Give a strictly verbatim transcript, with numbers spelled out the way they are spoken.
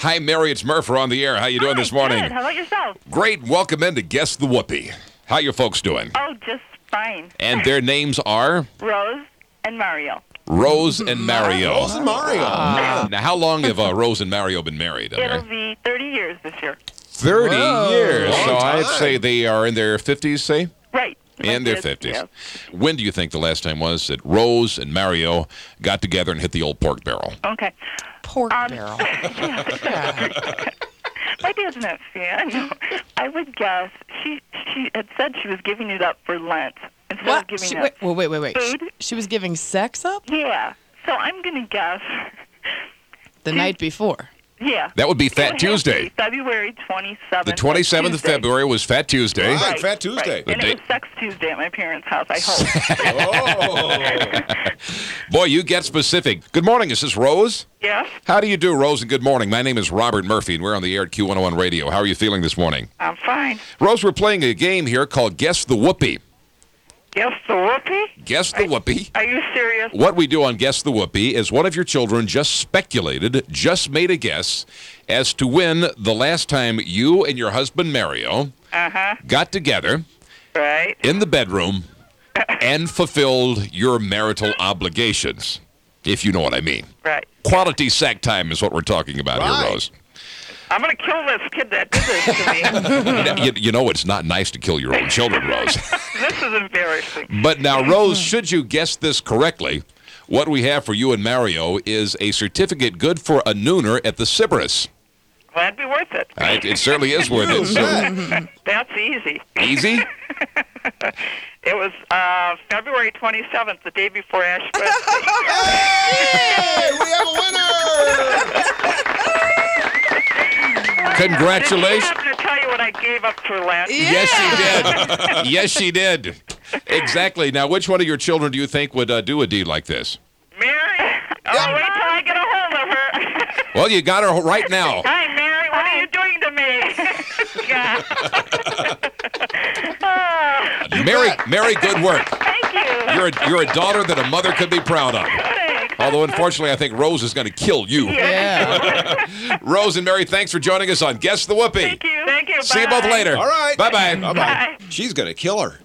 Hi, Mary. It's Murph. We're on the air. How you doing Hi, this morning? Good. How about yourself? Great. Welcome in to Guess the Whoopee. How your folks doing? Oh, just fine. And their names are Rose and Mario. Rose and Mario. Rose and Mario. Uh, now, how long have uh, Rose and Mario been married? It'll be thirty years this year. thirty Whoa, years. long So I'd time. say they are in their fifties, say? Right. In their Kids, fifties. yeah. When do you think the last time was that Rose and Mario got together and hit the old pork barrel? Okay. Pork Um, barrel. My dad's not fan. I would guess she she had said she was giving it up for Lent instead What? of giving She, up. wait, wait, wait, wait. food? She, she was giving sex up Yeah. So I'm gonna guess. the She- night before. Yeah. That would be It Fat would have to Tuesday. be February twenty-seventh. The twenty-seventh of Tuesday. February was Fat Tuesday. Right. Right, Fat Tuesday. Right. And The it was Sex Tuesday at my parents' house, I hope. Oh. Boy, you get specific. Good morning. Is this Rose? Yes, How do you do, Rose, and good morning. My name is Robert Murphy, and we're on the air at Q one oh one Radio. How are you feeling this morning? I'm fine. Rose, we're playing a game here called Guess the Whoopee. Yes, the whoopee? Guess the Whoopee. Are you serious? What we do on Guess the Whoopee is one of your children just speculated, just made a guess as to when the last time you and your husband Mario Uh-huh. got together Right. in the bedroom and fulfilled your marital obligations, if you know what I mean. Right. Quality sack time is what we're talking about Right. here, Rose. I'm going to kill this kid that did this to me. You know, you, you know it's not nice to kill your own children, Rose. This is embarrassing. But now, Rose, should you guess this correctly, what we have for you and Mario is a certificate good for a nooner at the Sybaris. Well, that'd be worth it. Right? It certainly is worth it. So, That's easy. easy? It was uh, February twenty-seventh, the day before Ash Wednesday. Hey, we have a winner! Congratulations. Did she happen to tell you what I gave up for Lent? Yes, she did. Yes, she did. Exactly. Now, which one of your children do you think would uh, do a deed like this? Mary? Oh, wait till I get a hold of her. Well, you got her right now. Hi, Mary. What are you doing to me? God. Oh, Mary, Mary, good work. thank you. You're a, you're a daughter that a mother could be proud of. Thanks. Although, unfortunately, I think Rose is going to kill you. Yeah. Rose and Mary, thanks for joining us on Guess the Whoopee. Thank you. Thank you. See you Bye. both later. All right. Bye-bye. Bye-bye. Bye. She's going to kill her.